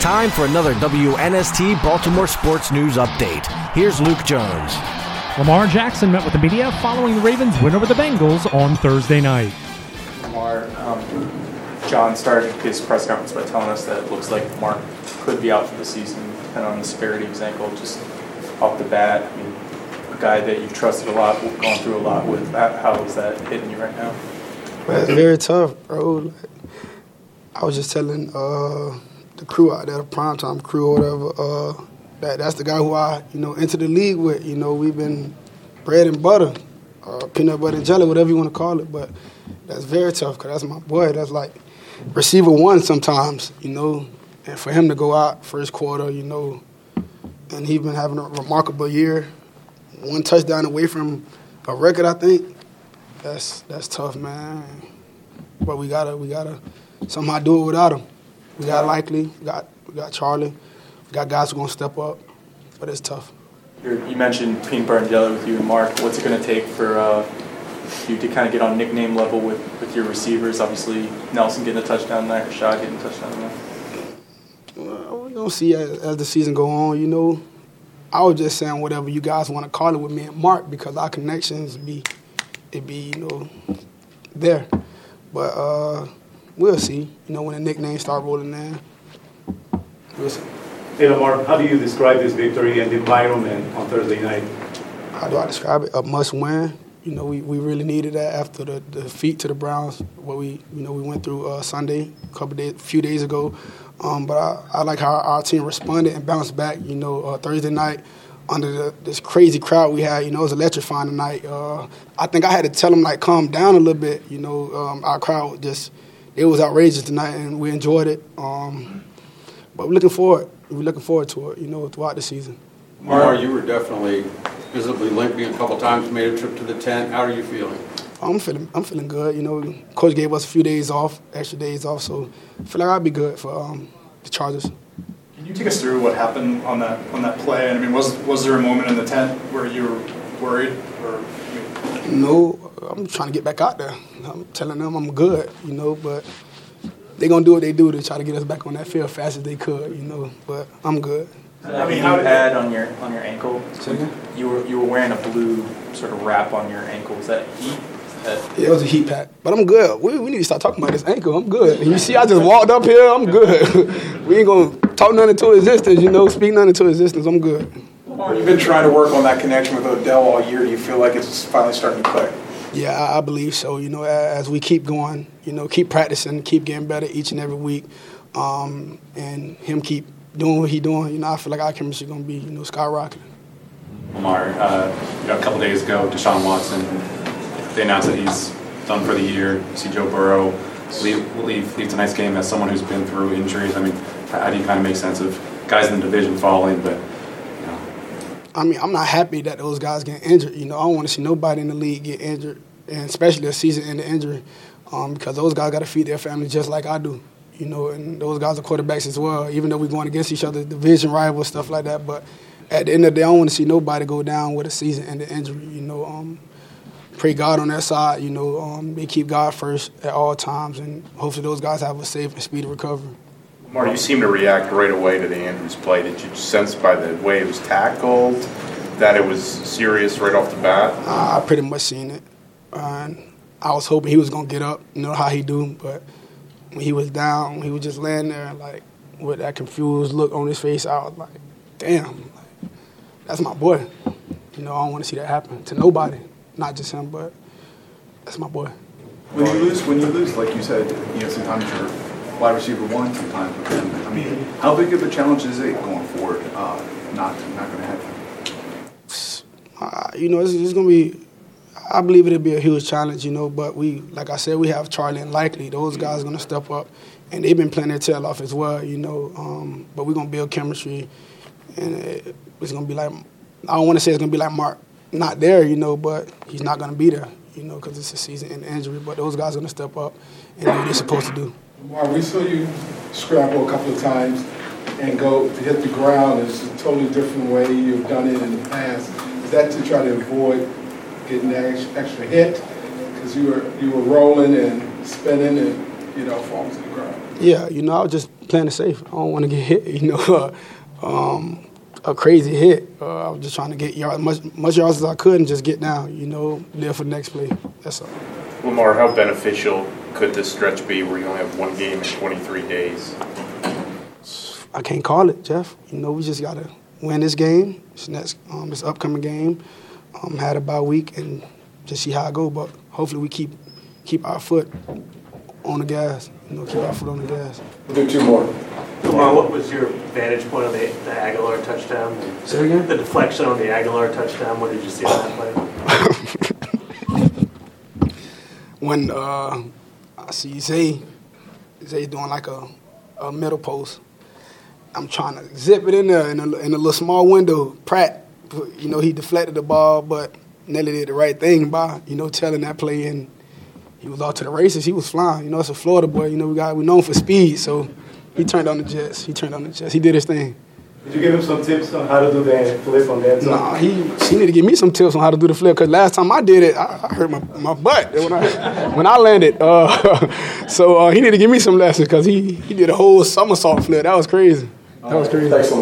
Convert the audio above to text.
time for another WNST Baltimore Sports News Update. Here's Luke Jones. Lamar Jackson met with the media following the Ravens' win over the Bengals on Thursday night. Lamar, John started his press conference by telling us that it looks like Mark could be out for the season, depending on the severity of his ankle. Just off the bat, I mean, a guy that you've trusted a lot, gone through a lot with, how is that hitting you right now? Well, it's very tough, bro. I was just telling the crew out there, the primetime crew or whatever, that's the guy who I, entered the league with. We've been bread and butter, peanut butter and jelly, whatever you want to call it. But that's very tough because that's my boy. That's like receiver one sometimes, And for him to go out first quarter, and he's been having a remarkable year. One touchdown away from a record, I think. That's tough, man. But we gotta somehow do it without him. We got Likely, we got Charlie, we got guys who are gonna step up, but it's tough. You mentioned peanut butter and jelly with you and Mark. What's it gonna take for you to kind of get on nickname level with your receivers? Obviously, Nelson getting a touchdown tonight, Rashad getting a touchdown tonight. Well, we're gonna see as the season go on. I was just saying whatever you guys want to call it with me and Mark because our connections be there. But we'll see. When the nicknames start rolling in, we'll see. Hey, Lamar, how do you describe this victory and the environment on Thursday night? How do I describe it? A must win. We really needed that after the defeat to the Browns, what we went through Sunday, a few days ago. But I like how our team responded and bounced back. Thursday night under this crazy crowd we had, it was electrifying tonight. I think I had to tell them, calm down a little bit. Our crowd it was outrageous tonight, and we enjoyed it. But we're looking forward. We're looking forward to it, throughout the season. Lamar, you were definitely visibly limping a couple times, made a trip to the tent. How are you feeling? I'm feeling good. Coach gave us a few days off, extra days off, so I feel like I'll be good for the Chargers. Can you take us through what happened on that play? And was there a moment in the tent where you were worried? No, I'm trying to get back out there. I'm telling them I'm good, but they're going to do what they do to try to get us back on that field fast as they could, but I'm good. You had on your ankle, you were wearing a blue sort of wrap on your ankle. Is that heat? Yeah, it was a heat pack. But I'm good. We need to start talking about this ankle. I'm good. And you see, I just walked up here. I'm good. We ain't going to talk nothing into existence, speak nothing into existence. I'm good. You've been trying to work on that connection with Odell all year. Do you feel like it's finally starting to click? Yeah, I believe so. As we keep going, keep practicing, keep getting better each and every week, and him keep doing what he's doing, I feel like our chemistry is going to be, skyrocketing. Lamar, a couple days ago, Deshaun Watson, they announced that he's done for the year. You see Joe Burrow leave tonight's game as someone who's been through injuries. How do you kind of make sense of guys in the division falling, but, I'm not happy that those guys get injured. I don't want to see nobody in the league get injured, and especially a season-ending injury, because those guys got to feed their family just like I do. And those guys are quarterbacks as well, even though we're going against each other, division rivals, stuff like that. But at the end of the day, I don't want to see nobody go down with a season-ending injury. Pray God on their side. They keep God first at all times, and hopefully those guys have a safe and speedy recovery. Lamar, you seem to react right away to the Andrews play. Did you sense by the way it was tackled that it was serious right off the bat? I pretty much seen it. And I was hoping he was going to get up, how he do, but when he was down, he was just laying there, with that confused look on his face. I was like, damn, that's my boy. I don't want to see that happen to nobody, not just him, but that's my boy. When you lose, like you said, sometimes you're wide receiver one, sometimes with him. How big of a challenge is it going forward? Not going to happen. It's going to be. I believe it'll be a huge challenge, but like I said, we have Charlie and Likely. Those guys are going to step up, and they've been playing their tail off as well, but we're going to build chemistry, and it's going to be like, I don't want to say it's going to be like Mark not there, but he's not going to be there, because it's a season and injury, but those guys are going to step up and do what they're supposed to do. Lamar, we saw you scramble a couple of times and go to hit the ground. It's a totally different way you've done it in the past. Is that to try to avoid getting that extra hit because you were rolling and spinning and falling to the ground? Yeah, I was just playing it safe. I don't want to get hit, a crazy hit. I was just trying to get much yards as I could and just get down, live for the next play. That's all. Lamar, how beneficial could this stretch be where you only have one game in 23 days? I can't call it, Jeff. We just got to win this game, this upcoming game, had a bye week, and just see how it go. But hopefully we keep our foot on the gas, keep our foot on the gas. We'll do two more. Lamar, what was your vantage point on the Aguilar touchdown? Say it again? The deflection on the Aguilar touchdown, what did you see on that play? When I see Zay doing like a middle post, I'm trying to zip it in there in a little small window. Pratt, he deflected the ball, but Nelly did the right thing by, telling that play, and he was off to the races. He was flying. It's a Florida boy. We known for speed, so he turned on the jets. He did his thing. Did you give him some tips on how to do that flip on that side? Nah, he need to give me some tips on how to do the flip, because last time I did it, I hurt my butt when I landed. So he need to give me some lessons, because he did a whole somersault flip. That was crazy. Thanks, Lamar.